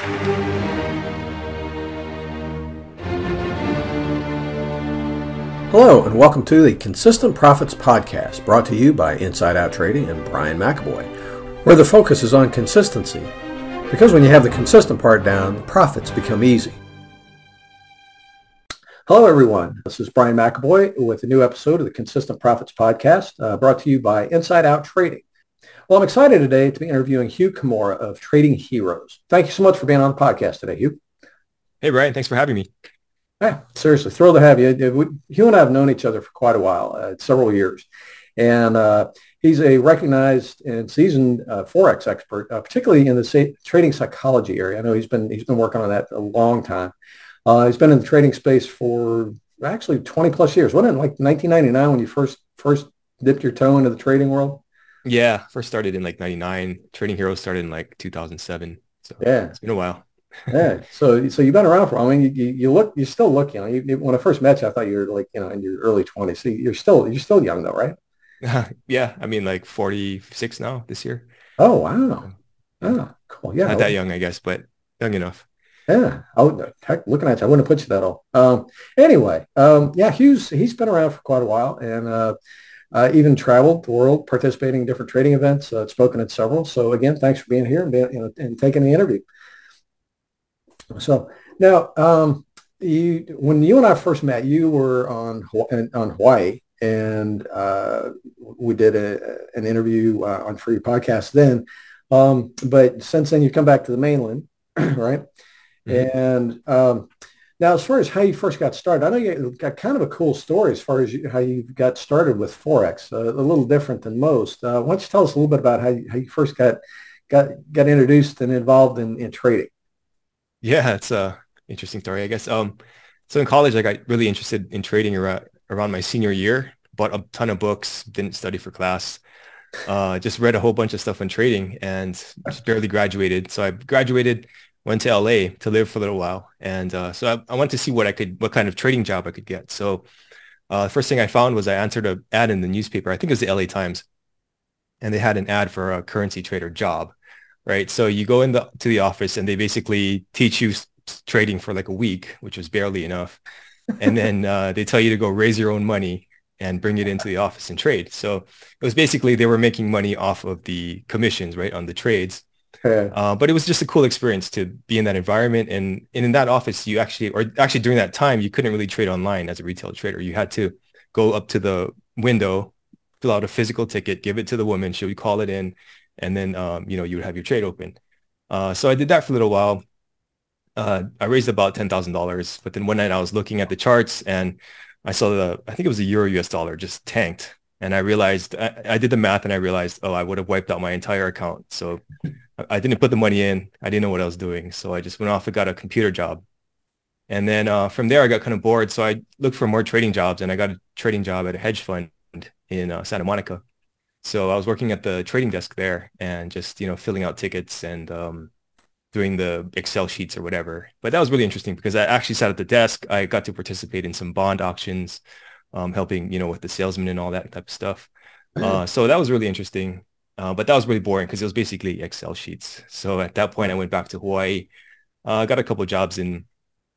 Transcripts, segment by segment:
Hello, and welcome to the Consistent Profits Podcast, brought to you by Inside Out Trading and Brian McAvoy, where the focus is on consistency. Because when you have the consistent part down, the profits become easy. Hello, everyone. This is Brian McAvoy with a new episode of the Consistent Profits Podcast, brought to you by Inside Out Trading. Well, I'm excited today to be interviewing Hugh Kimura of Trading Heroes. Thank you so much for being on the podcast today, Hugh. Hey, Brian. Thanks for having me. Yeah, seriously, thrilled to have you. Hugh and I have known each other for quite a while, several years. And he's a recognized and seasoned Forex expert, particularly in the trading psychology area. I know he's been working on that a long time. He's been in the trading space for actually 20 plus years. Wasn't it like 1999 when you first dipped your toe into the trading world? Yeah, first started in like 99. Trading Heroes started in like 2007. So Yeah. it's been a while. Yeah. So you've been around for, I mean, you still look, when I first met you, I thought you were like, in your early 20s. So you're still young though, right? Yeah, I mean like 46 now this year. Oh, wow. Yeah. Oh, cool. Yeah. Not that young, I guess, but young enough. Yeah. Heck, looking at you, I wouldn't have put you that old. Anyway, yeah, he's been around for quite a while and even traveled the world, participating in different trading events, spoken at several. So again, thanks for being here and and taking the interview. So now, when you and I first met, you were on Hawaii, and we did an interview on for your podcast then. But since then, you've come back to the mainland, right? Mm-hmm. And now, as far as how you first got started, I know you got kind of a cool story as far as how you got started with Forex, a little different than most. Why don't you tell us a little bit about how you first got introduced and involved in trading? Yeah, it's a interesting story, I guess. So in college, I got really interested in trading around my senior year, bought a ton of books, didn't study for class, just read a whole bunch of stuff on trading and just barely graduated. So I graduated, went to LA to live for a little while. And so I wanted to see what kind of trading job I could get. So the first thing I found was I answered an ad in the newspaper. I think it was the LA Times. And they had an ad for a currency trader job, right? So you go to the office and they basically teach you trading for like a week, which was barely enough. And then they tell you to go raise your own money and bring it into the office and trade. So it was basically they were making money off of the commissions, right, on the trades. Yeah. But it was just a cool experience to be in that environment. And in that office, actually during that time, you couldn't really trade online as a retail trader. You had to go up to the window, fill out a physical ticket, give it to the woman. She would call it in. And then, you would have your trade open. So I did that for a little while. I raised about $10,000. But then one night I was looking at the charts and I saw I think it was the euro US dollar just tanked. And I realized, I did the math and I realized, oh, I would have wiped out my entire account. So I didn't put the money in. I didn't know what I was doing. So I just went off and got a computer job. And then from there, I got kind of bored. So I looked for more trading jobs and I got a trading job at a hedge fund in Santa Monica. So I was working at the trading desk there and just, filling out tickets and doing the Excel sheets or whatever. But that was really interesting because I actually sat at the desk. I got to participate in some bond auctions, helping, with the salesman and all that type of stuff. So that was really interesting. But that was really boring because it was basically Excel sheets. So at that point, I went back to Hawaii. Got a couple of jobs in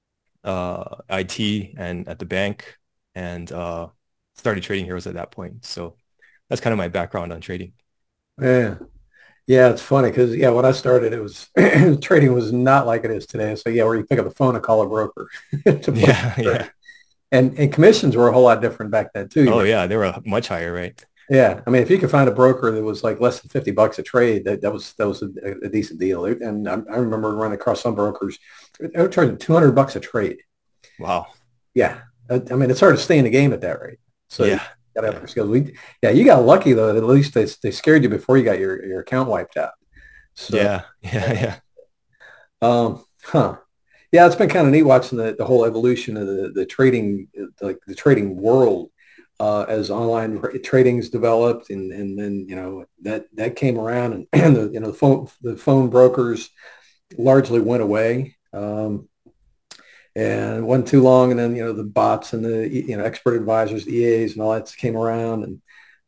IT and at the bank and started Trading Heroes at that point. So that's kind of my background on trading. Yeah. Yeah, it's funny because when I started, it was trading was not like it is today. So yeah, where you pick up the phone and call a broker to place Yeah, a trade. yeah. And commissions were a whole lot different back then too. Oh, yeah. They were much higher, right? Yeah, I mean, if you could find a broker that was like less than $50 a trade, that was a decent deal. And I remember running across some brokers, they were charging $200 a trade. Wow. Yeah, I mean, it's hard to stay in the game at that rate. So you Yeah, got to have yeah, your skills. Yeah, you got lucky though. At least they scared you before you got your account wiped out. So, yeah, yeah, yeah. huh. Yeah, it's been kind of neat watching the whole evolution of the trading, like the trading world, as online trading's developed, and then that came around, and, and the phone brokers largely went away, and it wasn't too long, and then the bots and the expert advisors, the EAs, and all that came around, and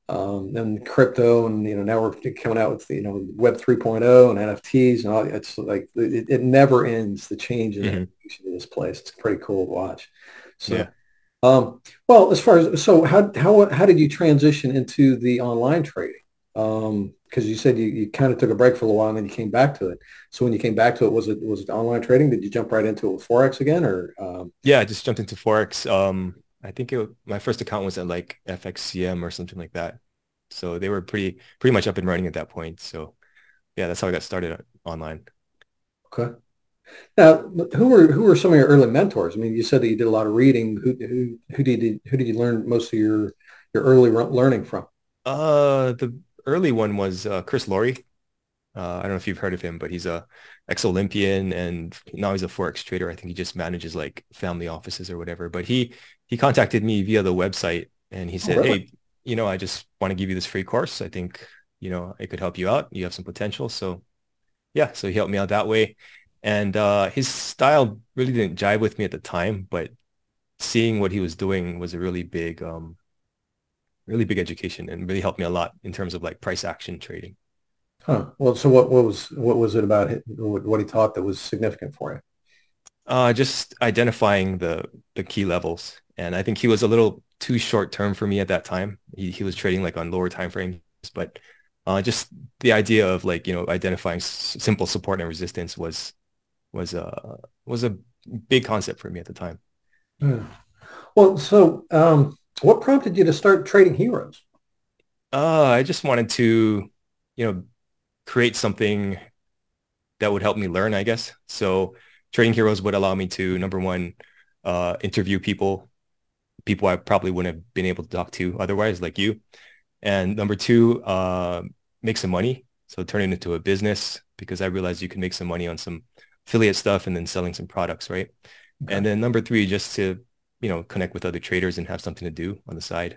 and crypto, and now we're coming out with Web 3.0 and NFTs and all. It's like it never ends. The change in the Hmm. evolution of this place. It's pretty cool to watch. So, Yeah. well, as far as how did you transition into the online trading? Because you said you kind of took a break for a little while and then you came back to it. So when you came back to it, was it online trading? Did you jump right into it with Forex again, or Yeah, I just jumped into Forex. I think my first account was at like FXCM or something like that. So they were pretty much up and running at that point. So yeah, that's how I got started online. okay? Now, who were some of your early mentors? I mean, you said that you did a lot of reading. Who did you learn most of your early learning from? The early one was Chris Laurie. I don't know if you've heard of him, but he's a ex-Olympian and now he's a Forex trader. I think he just manages like family offices or whatever. But he contacted me via the website and he Oh, said, really? "Hey, I just want to give you this free course. I think, it could help you out. You have some potential." So yeah, so he helped me out that way. And his style really didn't jive with me at the time, but seeing what he was doing was a really big education and really helped me a lot in terms of like price action trading. Huh. Well, so what was it about what he taught that was significant for you? Just identifying the key levels. And I think he was a little too short term for me at that time. He was trading like on lower time frames, but just the idea of like, identifying simple support and resistance was was a big concept for me at the time. Yeah. Well, so what prompted you to start trading heroes? I just wanted to, you know, create something that would help me learn, I guess. So Trading Heroes would allow me to, number one, interview people I probably wouldn't have been able to talk to otherwise, like you. And number two, make some money. So turn it into a business because I realized you can make some money on some affiliate stuff and then selling some products, right? Okay. And then number three, just to, connect with other traders and have something to do on the side.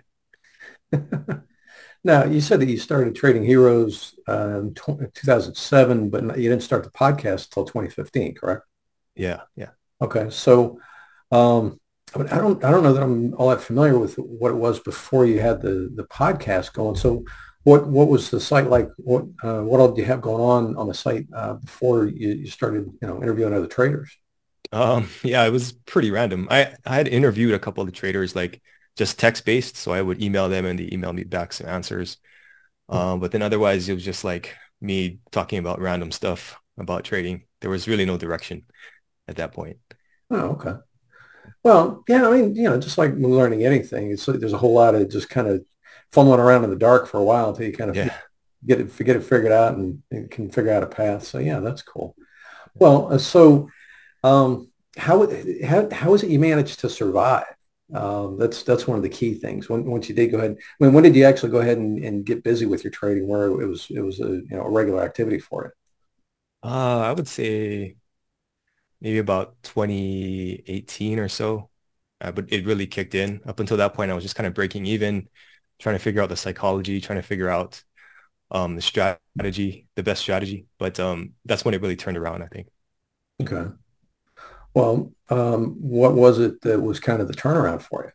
Now, you said that you started trading heroes in 2007, but you didn't start the podcast until 2015, correct? Yeah, yeah. Okay. So, um, but I don't know that I'm all that familiar with what it was before you had the podcast going. So, what was the site like? What all did you have going on the site before you started, interviewing other traders? Yeah, it was pretty random. I had interviewed a couple of the traders, like just text based. So I would email them and they email me back some answers. Oh, But then otherwise it was just like me talking about random stuff about trading. There was really no direction at that point. oh, okay. Well, yeah, I mean, just like learning anything, there's a whole lot of just kind of fumbling around in the dark for a while until you kind of Yeah. get it figured out and can figure out a path. So yeah, that's cool. Well, um, how is it you managed to survive? That's one of the key things. Once you did go ahead, I mean, when did you actually go ahead and get busy with your trading where it was a regular activity for you? I would say maybe about 2018 or so. But it really kicked in. Up until that point, I was just kind of breaking even, trying to figure out the psychology, trying to figure out the strategy, the best strategy. But that's when it really turned around, I think. Okay. Well, what was it that was kind of the turnaround for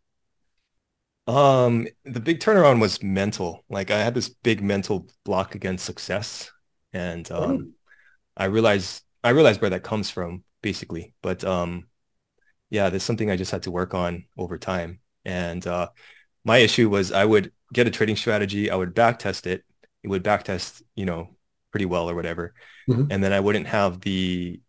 The big turnaround was mental. Like I had this big mental block against success, and you? I realized where that comes from, basically. But yeah, there's something I just had to work on over time. And my issue was I would get a trading strategy, I would back test it, it would back test, pretty well or whatever, Mhm. and then I wouldn't have the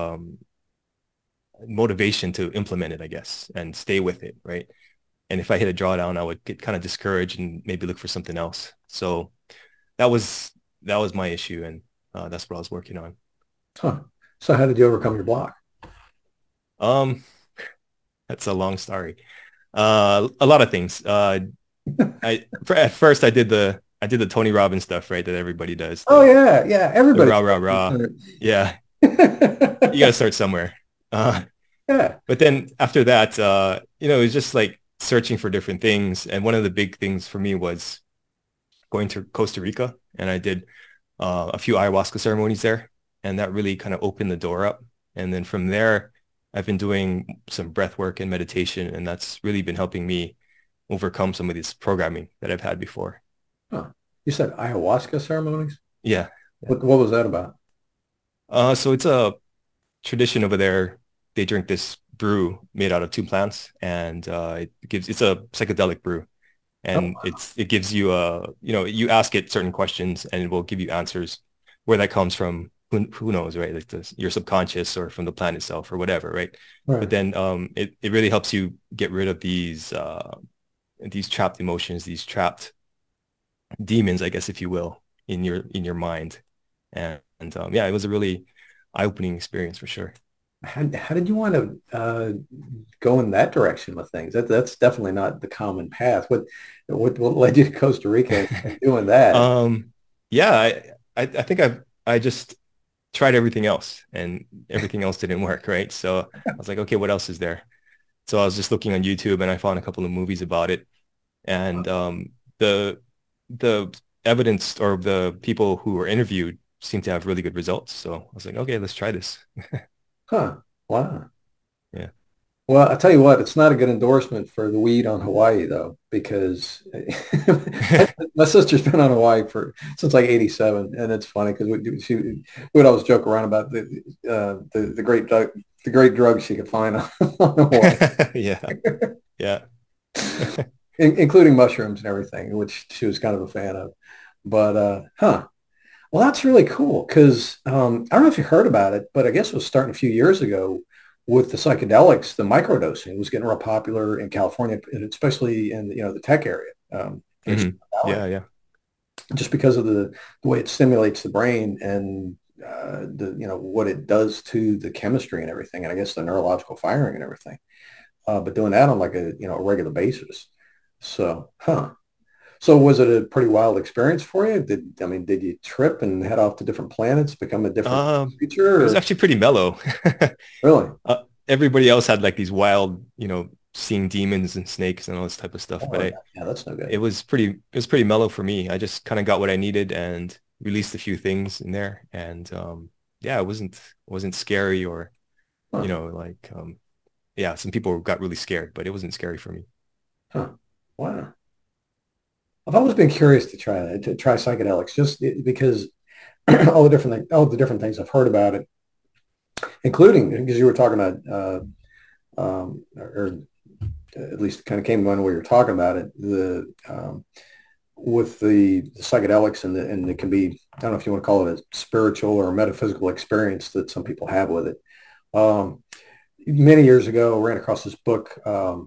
motivation to implement it, I guess, and stay with it, right? And if I hit a drawdown, I would get kind of discouraged and maybe look for something else. So that was that was my issue, and that's what I was working on. Huh. So how did you overcome your block? Um, that's a long story. A lot of things. At first I did the Tony Robbins stuff, right? That everybody does. Oh The yeah, yeah. the Everybody. rah rah rah. Yeah, you got to start somewhere. Uh, Yeah. but then after that, it was just like searching for different things. And one of the big things for me was going to Costa Rica, and I did a few ayahuasca ceremonies there, and that really kind of opened the door up. And then from there, I've been doing some breath work and meditation, and that's really been helping me overcome some of this programming that I've had before. Huh. You said ayahuasca ceremonies? Yeah. What was that about? So it's a tradition over there. They drink this brew made out of two plants, and it's a psychedelic brew, and Oh, it gives you you ask it certain questions, and it will give you answers. Where that comes from, who knows, right? Like your subconscious or from the plant itself or whatever, right? But right. then it really helps you get rid of these trapped emotions, these trapped demons, I guess, if you will, in your mind. And yeah, it was a really eye-opening experience for sure. How did you want to go in that direction with things? That's definitely not the common path. What led you to Costa Rica and doing that? um, yeah, I think I just tried everything else and everything else didn't work, right? So I was like, okay, what else is there? So I was just looking on YouTube and I found a couple of movies about it. And the the evidence or the people who were interviewed seemed to have really good results. So I was like, okay, let's try this. Huh. Wow. Yeah. Well, I tell you what, it's not a good endorsement for the weed on Hawaii though, because my sister's been on Hawaii for since like '87, and it's funny because we would always joke around about the great drugs she could find on Hawaii, Yeah. Yeah. including mushrooms and everything, which she was kind of a fan of. But well, that's really cool because I don't know if you heard about it, but I guess it was starting a few years ago with the psychedelics. The microdosing was getting real popular in California, and especially in the tech area, in Hmm. Silicon Valley, Yeah, yeah. just because of the way it stimulates the brain and the what it does to the chemistry and everything, and I guess the neurological firing and everything. But doing that on like a regular basis. So, huh. So was it a pretty wild experience for you? Did you trip and head off to different planets, become a different It creature? was Or actually pretty mellow. really? Everybody else had like these wild, seeing demons and snakes and all this type of stuff, Oh, but yeah, that's no good. it was pretty mellow for me. I just kind of got what I needed and released a few things in there, and yeah, it wasn't scary or Huh, like yeah, some people got really scared, but it wasn't scary for me. huh. Wow. I've always been curious to try that, to try psychedelics, just because all the different things I've heard about it, including because you were talking about, or at least kind of came to mind where you're talking about it, the with the psychedelics and it can be, I don't know if you want to call it a spiritual or metaphysical experience that some people have with it. Um, Many years ago, I ran across this book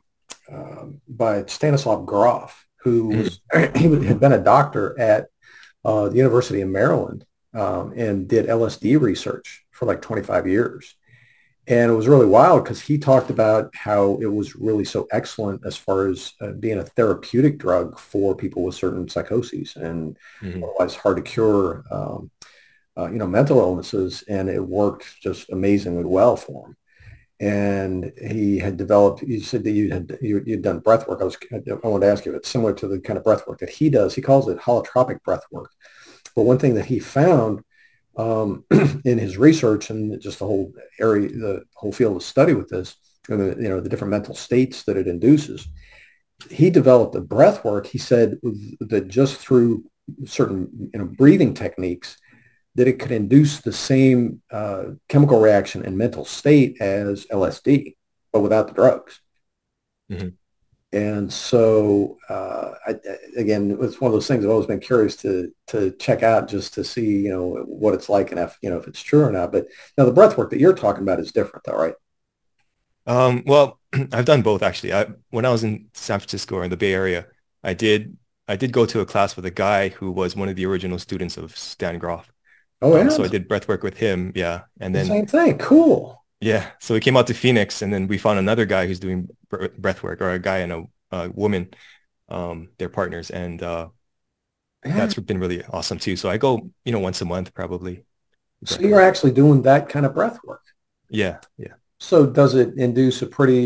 by Stanislav Grof, who Mhm. had been a doctor at the University of Maryland and did LSD research for like 25 years. And it was really wild because he talked about how it was really so excellent as far as being a therapeutic drug for people with certain psychoses and Mhm. otherwise hard to cure, mental illnesses. And it worked just amazingly well for him. And he had developed, you said that you'd done breath work. I wanted to ask you if it's similar to the kind of breath work that he does. He calls it holotropic breath work. But one thing that he found in his research and just the whole area, the whole field of study with this, and the different mental states that it induces, he developed a breath work. He said that just through certain breathing techniques, that it could induce the same chemical reaction and mental state as LSD, but without the drugs. Mhm. And so, again, it's one of those things I've always been curious to check out just to see, what it's like and if it's true or not. But now the breath work that you're talking about is different, though, right? Well, I've done both actually. When I was in San Francisco or in the Bay Area, I did I did go to a class with a guy who was one of the original students of Stan Grof. Oh, yeah, So I did breath work with him, yeah. And the then same thing. Cool. yeah, so we came out to Phoenix, and then we found another guy who's doing breath work, or a guy and a woman, they're partners, and Yeah. that's been really awesome too. So I go, once a month probably So breath you're work. actually doing that kind of breath work. Yeah, yeah. So does it induce a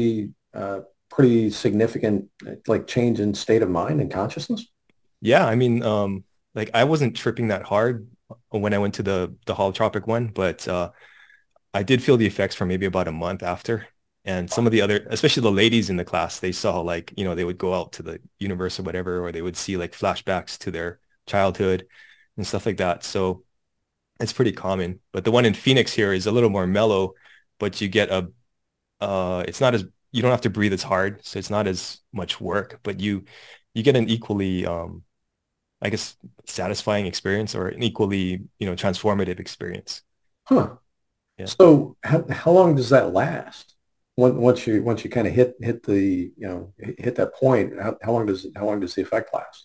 pretty significant like change in state of mind and consciousness? Yeah, I mean, like I wasn't tripping that hard when I went to the holotropic one, but I did feel the effects for maybe about a month after. And some of the other, especially the ladies in the class, they saw like, they would go out to the universe or whatever, or they would see like flashbacks to their childhood and stuff like that. So it's pretty common. But the one in Phoenix here is a little more mellow, but you get it's not as, you don't have to breathe as hard, so it's not as much work, but you get an equally, I guess, satisfying experience, or an equally, transformative experience. Huh. Yeah. So how long does that last? Once you kind of hit the, hit that point, how long does the effect last?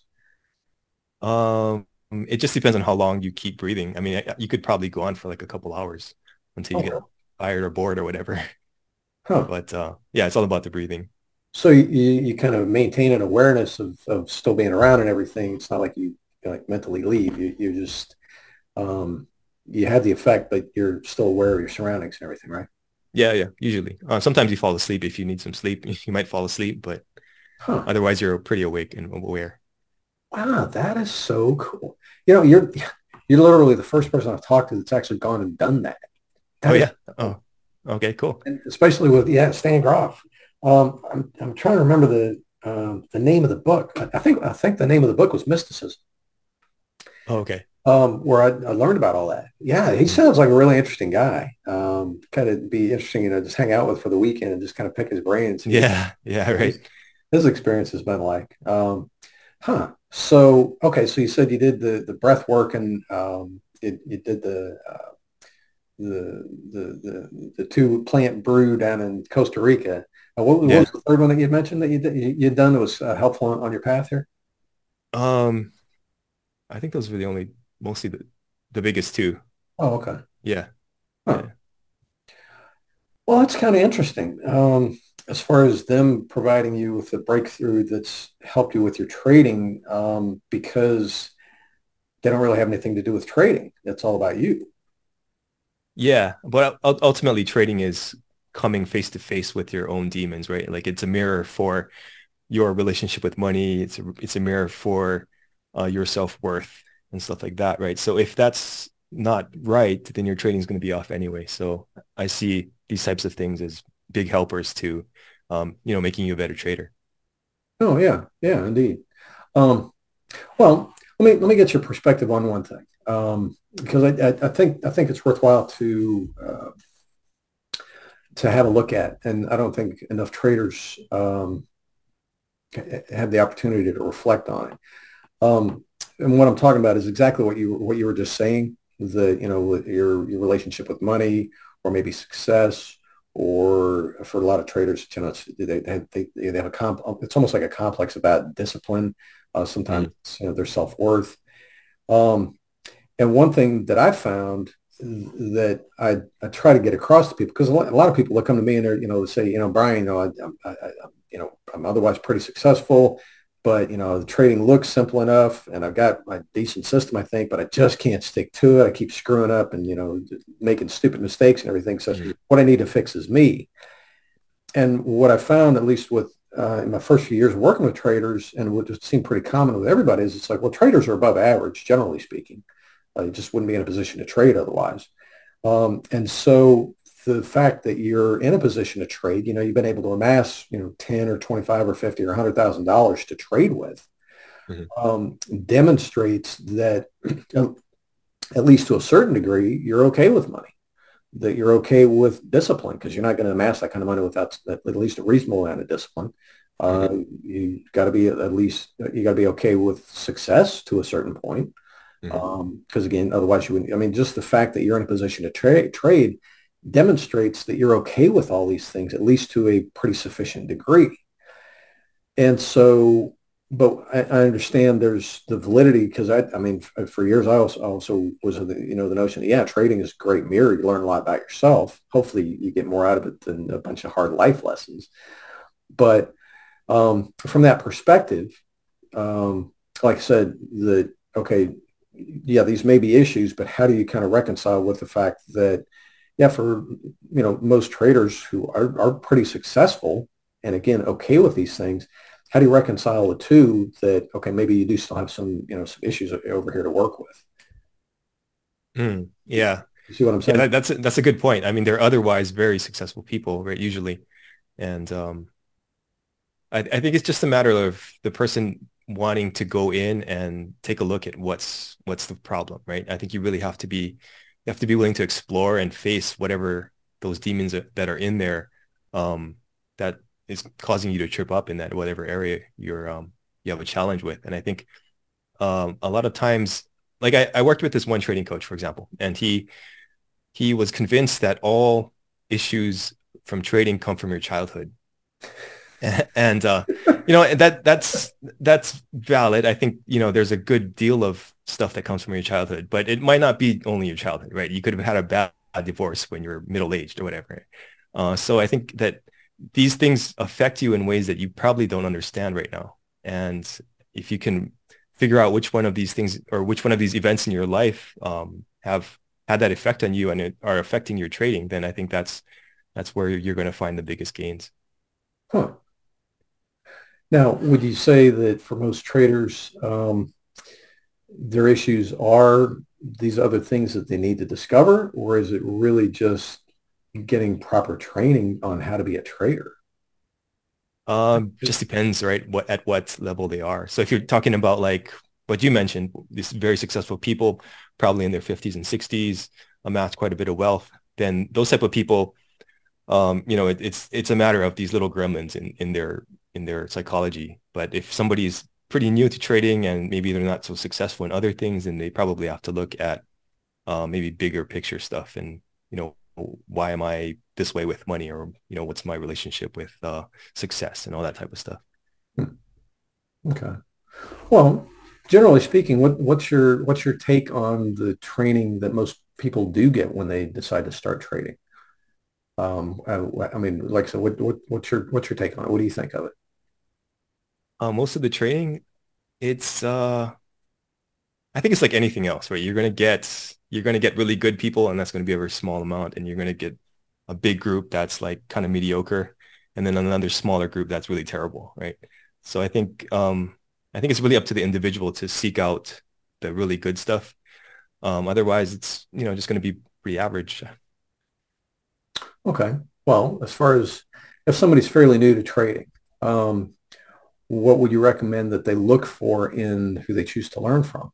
It just depends on how long you keep breathing. I mean, you could probably go on for like a couple hours until you get Okay. tired or bored or whatever. Huh. But yeah, it's all about the breathing. So you kind of maintain an awareness of still being around and everything. It's not like you like mentally leave. You just um, you have the effect, but you're still aware of your surroundings and everything, right? Yeah, yeah, usually. Sometimes you fall asleep if you need some sleep. You might fall asleep, but Huh. otherwise you're pretty awake and aware. Wow, that is so cool. You're literally the first person I've talked to that's actually gone and done that. Oh That is yeah. cool. Oh, okay, cool. And especially with Stan Groff. I'm trying to remember the name of the book. I think the name of the book was Mysticism, Oh, okay. where I learned about all that. Yeah, he Mhm. sounds like a really interesting guy. Kind of be interesting, just hang out with for the weekend and just kind of pick his brain and see Yeah, yeah, what right. his experience has been like. Huh. So, okay, so you said you did the breath work and you did the two plant brew down in Costa Rica. What was Yeah. the third one that you mentioned that you'd done that was helpful on your path here? Um, I think those were the only, mostly the biggest two. Oh, okay. Yeah, Huh. yeah. Well, that's kind of interesting. As far as them providing you with a breakthrough that's helped you with your trading, because they don't really have anything to do with trading. It's all about you. Yeah, but ultimately trading is coming face to face with your own demons, right? Like it's a mirror for your relationship with money. It's a mirror for your self-worth and stuff like that, right? So if that's not right, then your trading is going to be off anyway. So I see these types of things as big helpers to, making you a better trader. Oh, yeah. Yeah, indeed. Um, Well, let me get your perspective on one thing, because I think it's worthwhile to have a look at, and I don't think enough traders have the opportunity to reflect on it. And what I'm talking about is exactly what you were just saying. With your relationship with money, or maybe success, or for a lot of traders, they have it's almost like a complex about discipline. Sometimes Mm, it's, their self-worth. Um, And one thing that I found that I try to get across to people, because a lot of people will come to me and say, Brian, I'm otherwise pretty successful, but the trading looks simple enough, and I've got my decent system, I think, but I just can't stick to it. I keep screwing up and making stupid mistakes and everything. So mm, what I need to fix is me. And what I found, at least with in my first few years of working with traders, and what just seemed pretty common with everybody, is it's like, well, traders are above average, generally speaking. You just wouldn't be in a position to trade otherwise. And so the fact that you're in a position to trade, you've been able to amass, 10 or 25 or 50 or $100,000 to trade with, mm, demonstrates that at least to a certain degree, you're okay with money, that you're okay with discipline, because you're not going to amass that kind of money without at least a reasonable amount of discipline. mm, You got to be at least, you got to be okay with success to a certain point. mm, Because again, otherwise you wouldn't. I mean, just the fact that you're in a position to trade demonstrates that you're okay with all these things, at least to a pretty sufficient degree. And so, but I understand there's the validity, because I mean, for years I also was of the notion that, yeah, trading is a great mirror. You learn a lot about yourself. Hopefully, you get more out of it than a bunch of hard life lessons. But from that perspective, like I said, okay, yeah, these may be issues, but how do you kind of reconcile with the fact that, yeah, for most traders who are pretty successful, and again, okay with these things, how do you reconcile the two? That, okay, maybe you do still have some issues over here to work with. Yeah. You see what I'm Yeah, saying? that's a good point. I mean, they're otherwise very successful people, right? Usually. And I think it's just a matter of the person. wanting to go in and take a look at what's the problem, right? I think you really have to be willing to explore and face whatever those demons that are in there that is causing you to trip up in that whatever area you have a challenge with. And I think a lot of times, like I worked with this one trading coach, for example, and he was convinced that all issues from trading come from your childhood. And that's valid. I think, there's a good deal of stuff that comes from your childhood, but it might not be only your childhood, right? You could have had a bad divorce when you're middle-aged or whatever. So I think that these things affect you in ways that you probably don't understand right now. And if you can figure out which one of these things or which one of these events in your life have had that effect on you and are affecting your trading, then I think that's where you're going to find the biggest gains. Huh. Now, would you say that for most traders, their issues are these other things that they need to discover, or is it really just getting proper training on how to be a trader? Just depends, right? At what level they are. So if you're talking about like what you mentioned, these very successful people, probably in their 50s and 60s, amassed quite a bit of wealth, then those type of people, it's a matter of these little gremlins in their psychology. But if somebody's pretty new to trading and maybe they're not so successful in other things, then they probably have to look at maybe bigger picture stuff and, why am I this way with money, or, what's my relationship with success and all that type of stuff. Okay. Well, generally speaking, what's your take on the training that most people do get when they decide to start trading? I mean, like, so what's your take on it? What do you think of it? Most of the trading, it's I think it's like anything else, right? You're gonna get really good people, and that's going to be a very small amount, and you're going to get a big group that's like kind of mediocre, and then another smaller group that's really terrible, right? So I think it's really up to the individual to seek out the really good stuff. Otherwise, it's just going to be pretty average. Okay. Well, as far as if somebody's fairly new to trading, what would you recommend that they look for in who they choose to learn from?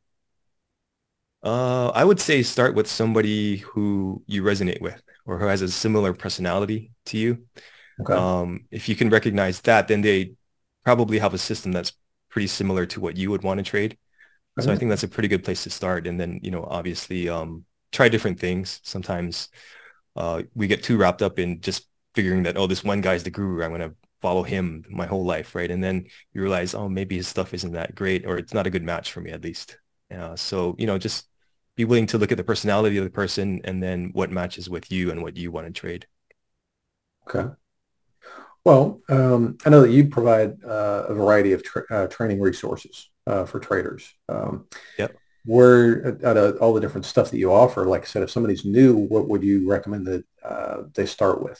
I would say start with somebody who you resonate with or who has a similar personality to you. Okay. If you can recognize that, then they probably have a system that's pretty similar to what you would want to trade. So I Okay. think that's a pretty good place to start. And then, obviously, try different things. Sometimes we get too wrapped up in just figuring that, oh, this one guy's the guru. I'm going to follow him my whole life, right? And then you realize, oh, maybe his stuff isn't that great, or it's not a good match for me at least. So, just be willing to look at the personality of the person and then what matches with you and what you want to trade. Okay. Well, I know that you provide a variety of training resources for traders. Yep. Where out of all the different stuff that you offer, like I said, if somebody's new, what would you recommend that they start with?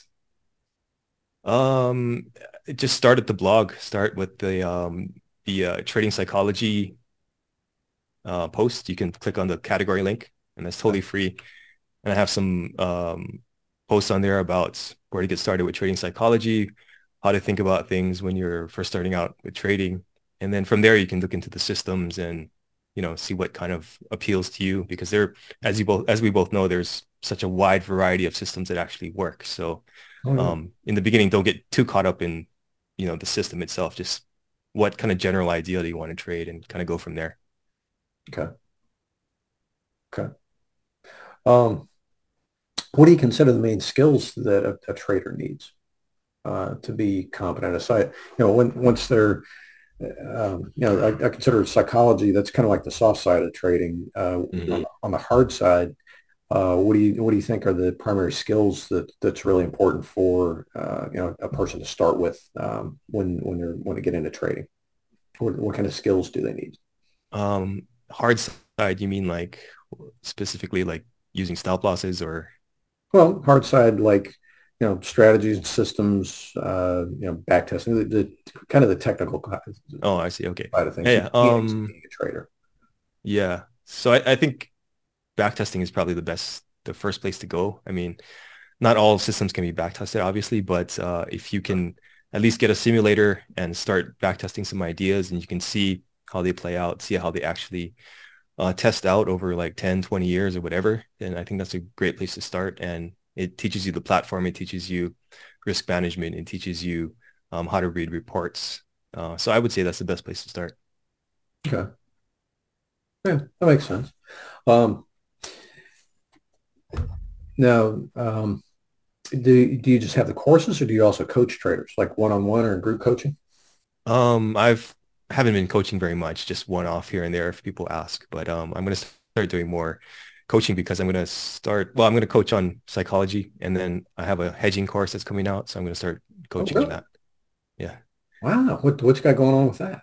Um, just start at the blog. Start with the trading psychology post. You can click on the category link, and that's totally free. And I have some posts on there about where to get started with trading psychology, how to think about things when you're first starting out with trading. And then from there, you can look into the systems and, see what kind of appeals to you, because as we both know, there's such a wide variety of systems that actually work. So Oh, yeah. in the beginning, don't get too caught up in, the system itself. Just what kind of general idea do you want to trade and kind of go from there. Okay. Okay. Um, what do you consider the main skills that a trader needs to be competent? Aside, once they're, I consider psychology, that's kind of like the soft side of trading. On, Mhm. on the hard side, what do you think are the primary skills that's really important for a person to start with when they get into trading? What kind of skills do they need? Hard side, you mean like specifically like using stop losses or? Well, hard side, like, strategies and systems, back testing, the kind of the technical Oh, I see. Okay. side of things. Yeah. The mechanics of being a trader. Yeah. So I think backtesting is probably the first place to go. I mean, not all systems can be backtested, obviously, but if you can at least get a simulator and start backtesting some ideas, and you can see how they play out, see how they actually test out over like 10, 20 years or whatever. And I think that's a great place to start. And it teaches you the platform. It teaches you risk management. It teaches you how to read reports. So I would say that's the best place to start. Okay. Yeah, that makes sense. Um, now, do you just have the courses, or do you also coach traders, like one-on-one or group coaching? I've haven't been coaching very much, just one off here and there if people ask. But I'm going to start doing more coaching because I'm going to coach on psychology, and then I have a hedging course that's coming out. So I'm going to start Oh, coaching on really? that. Yeah. Wow. What you got going on with that?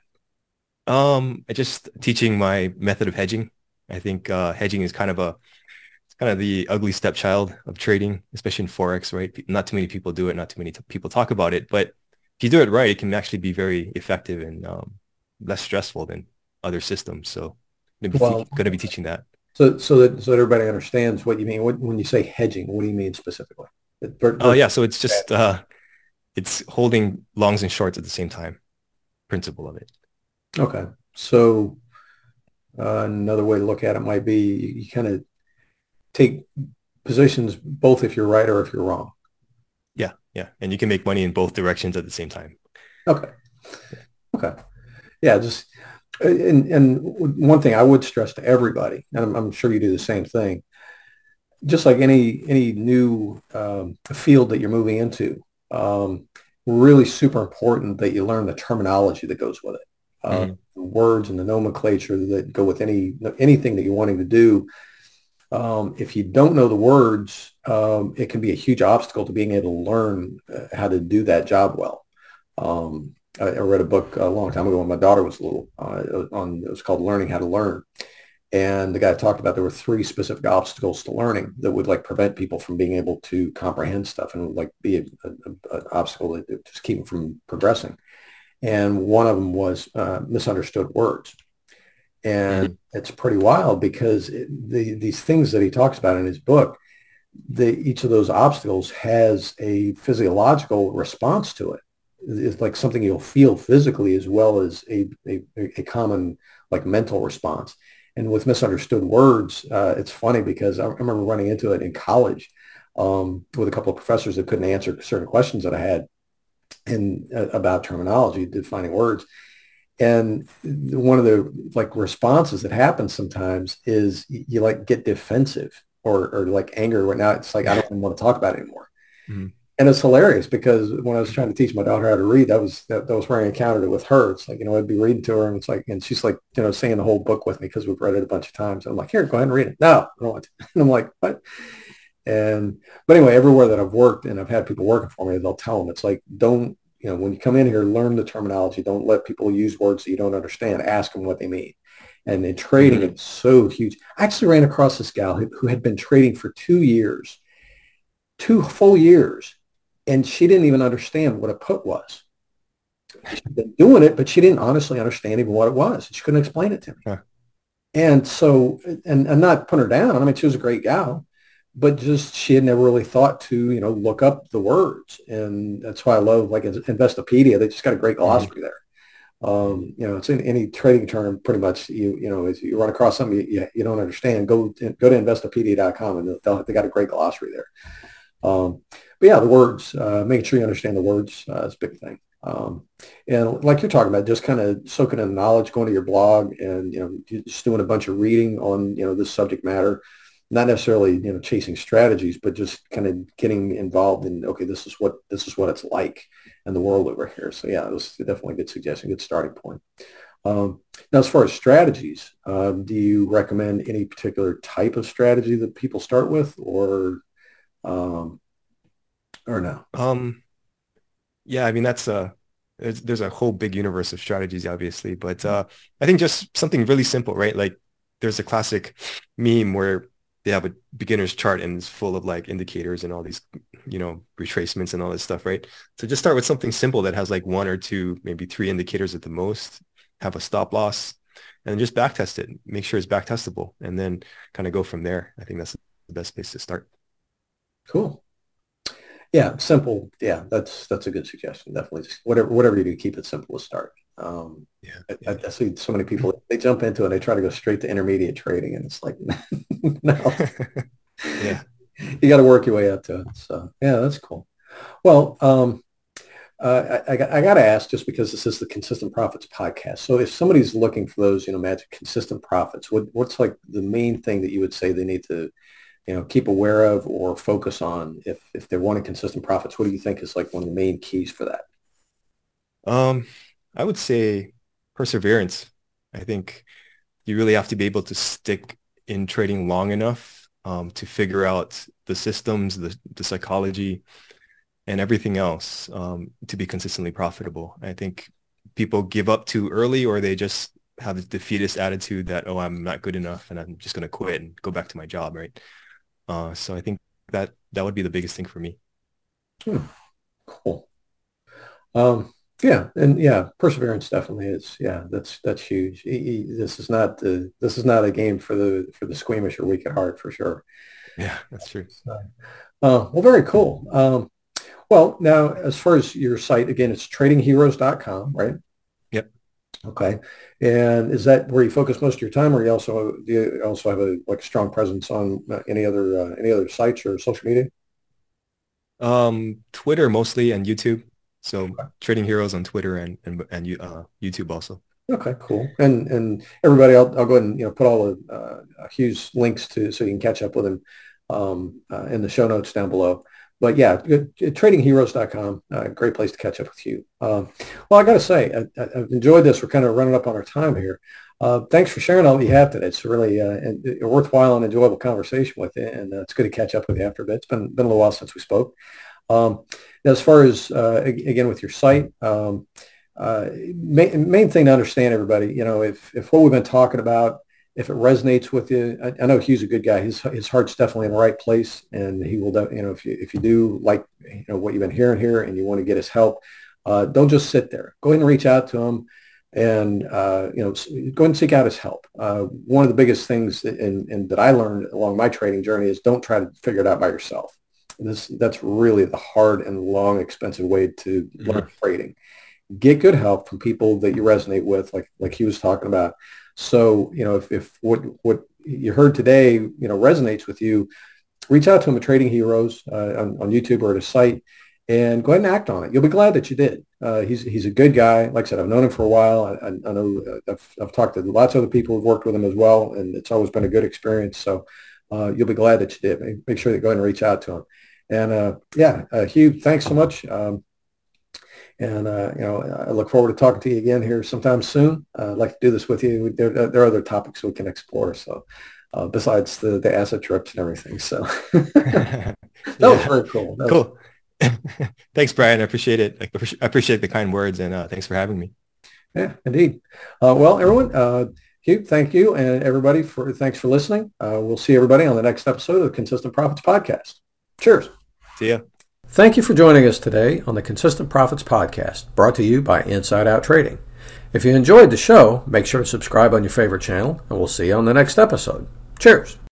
I just teaching my method of hedging. I think hedging is it's kind of the ugly stepchild of trading, especially in Forex, right? Not too many people do it. Not too many people talk about it, but if you do it right, it can actually be very effective and less stressful than other systems. So Well, going to be teaching that. so that everybody understands what you mean. When you say hedging, what do you mean specifically? Oh Versus yeah. So it's just, it's holding longs and shorts at the same time, principle of it. okay. So another way to look at it might be you kind of take positions both if you're right or if you're wrong. Yeah. Yeah. And you can make money in both directions at the same time. Okay. Okay. Yeah. Just and one thing I would stress to everybody, and I'm sure you do the same thing, just like any new field that you're moving into, really super important that you learn the terminology that goes with it, Mhm. the words and the nomenclature that go with anything that you're wanting to do. If you don't know the words, it can be a huge obstacle to being able to learn how to do that job well. I read a book a long time ago when my daughter was little. It was called Learning How to Learn, and the guy talked about there were three specific obstacles to learning that would like prevent people from being able to comprehend stuff and would like be an obstacle that would just keep them from progressing. And one of them was misunderstood words. And Mhm. it's pretty wild because these things that he talks about in his book, each of those obstacles has a physiological response to it. It's like something you'll feel physically as well as a common like mental response. And with misunderstood words, it's funny because I remember running into it in college with a couple of professors that couldn't answer certain questions that I had in about terminology, defining words. And one of the like responses that happens sometimes is you like get defensive or like anger. Right now, it's like I don't even want to talk about it anymore. Mhm. And it's hilarious because when I was trying to teach my daughter how to read, that was where I encountered it with her. It's like, I'd be reading to her and it's like, and she's like, saying the whole book with me because we've read it a bunch of times. I'm like, here, go ahead and read it. No, I don't want to. And I'm like, what? And, but anyway, everywhere that I've worked and I've had people working for me, they'll tell them it's like, don't, when you come in here, learn the terminology. Don't let people use words that you don't understand. Ask them what they mean. And in trading, Mhm. it's so huge. I actually ran across this gal who had been trading for 2 years, 2 full years, and she didn't even understand what a put was. She'd been doing it, but she didn't honestly understand even what it was. She couldn't explain it to me. Huh. And so, and not putting her down. I mean, she was a great gal, but just she had never really thought to, look up the words. And that's why I love like Investopedia. They just got a great Mhm. glossary there. It's in any trading term, pretty much. As you run across something you don't understand, go to investopedia.com and they got a great glossary there. But yeah, the words, making sure you understand the words is a big thing. And like you're talking about, just kind of soaking in knowledge, going to your blog and, just doing a bunch of reading on, this subject matter, not necessarily, chasing strategies, but just kind of getting involved in, okay, this is what it's like in the world over here. So yeah, it was definitely a good suggestion, good starting point. Now, as far as strategies, do you recommend any particular type of strategy that people start with um, or no? Um, yeah, I mean that's there's a whole big universe of strategies, obviously, but I think just something really simple, right? Like there's a classic meme where they have a beginner's chart and it's full of like indicators and all these, retracements and all this stuff, right? So just start with something simple that has like one or two, maybe three indicators at the most, have a stop loss, and just back test it, make sure it's back testable, and then kind of go from there. I think that's the best place to start. Cool. Yeah, simple. Yeah, that's a good suggestion. Definitely, just whatever you do, keep it simple to start. Yeah. I see so many people, they jump into it and they try to go straight to intermediate trading. And it's like, no, Yeah. you got to work your way up to it. So yeah, that's cool. Well, I got to ask, just because this is the Consistent Profits podcast. So if somebody's looking for those, magic consistent profits, what's like the main thing that you would say they need to, keep aware of or focus on if they're wanting consistent profits? What do you think is like one of the main keys for that? Um, I would say perseverance. I think you really have to be able to stick in trading long enough to figure out the systems, the psychology, and everything else to be consistently profitable. I think people give up too early, or they just have this defeatist attitude that, oh, I'm not good enough and I'm just going to quit and go back to my job, right? So I think that would be the biggest thing for me. Hmm, cool. Um, yeah, and yeah, perseverance definitely is. Yeah, that's huge. This is not a game for the squeamish or weak at heart for sure. Yeah, that's true. So, well, very cool. Well, now as far as your site, again, it's tradingheroes.com, right? Yep. Okay. And is that where you focus most of your time, or do you also have a like strong presence on any other sites or social media? Twitter mostly and YouTube. So Trading Heroes on Twitter and YouTube also. Okay, cool. And everybody, I'll go ahead and put all the Hugh's links to so you can catch up with him in the show notes down below. But yeah, tradingheroes.com, great place to catch up with Hugh. Well, I got to say, I've enjoyed this. We're kind of running up on our time here. Thanks for sharing all that you have today. It's really a worthwhile and enjoyable conversation with you, and it's good to catch up with you after a bit. It's been a little while since we spoke. Um, as far as again with your site. Main thing to understand, everybody, if what we've been talking about, if it resonates with you, I know Hugh's a good guy. His heart's definitely in the right place, and he will, if you do like, what you've been hearing here, and you want to get his help, don't just sit there. Go ahead and reach out to him, and go ahead and seek out his help. One of the biggest things that I learned along my trading journey is don't try to figure it out by yourself. That's really the hard and long, expensive way to learn Mhm. trading. Get good help from people that you resonate with, like he was talking about. So, if what you heard today, resonates with you, reach out to him at Trading Heroes on YouTube or at his site, and go ahead and act on it. You'll be glad that you did. He's a good guy. Like I said, I've known him for a while. I know I've talked to lots of other people who've worked with him as well, and it's always been a good experience. So you'll be glad that you did. Make sure that go ahead and reach out to him. And Hugh, thanks so much. And I look forward to talking to you again here sometime soon. I'd like to do this with you. There are other topics we can explore. So besides the asset trips and everything. So that was Yeah, very cool. cool. Thanks, Brian. I appreciate it. I appreciate the kind words and thanks for having me. Yeah, indeed. Well, everyone, Hugh, thank you. And everybody, thanks for listening. We'll see everybody on the next episode of the Consistent Profits Podcast. Cheers. See ya. Thank you for joining us today on the Consistent Profits Podcast, brought to you by Inside Out Trading. If you enjoyed the show, make sure to subscribe on your favorite channel, and we'll see you on the next episode. Cheers.